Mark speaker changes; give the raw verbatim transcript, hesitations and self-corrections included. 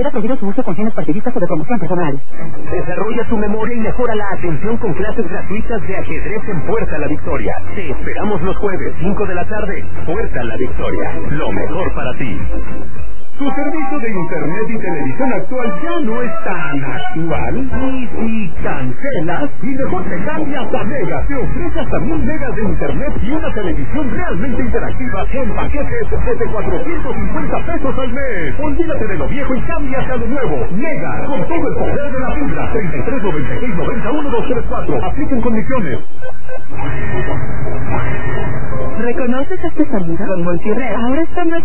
Speaker 1: Queda prohibido su uso con fines partidistas o de promoción personal.
Speaker 2: Desarrolla tu memoria y mejora la atención con clases gratuitas de ajedrez en Puerta La Victoria. Te esperamos los jueves, cinco de la tarde. Puerta La Victoria, lo mejor para ti.
Speaker 3: Tu servicio de internet y televisión actual ya no es tan actual. Y si cancelas, y mejor te cambias a Mega. Te ofrece hasta mil megas de internet y una televisión realmente interactiva en paquetes desde cuatrocientos cincuenta pesos al mes. Olvídate de lo viejo y cámbiate a lo nuevo. Mega, con todo el poder de la fibra. treinta y tres noventa y seis noventa uno dos tres cuatro. Apliquen condiciones.
Speaker 1: ¿Reconoces este sonido? Con Multired ahora está más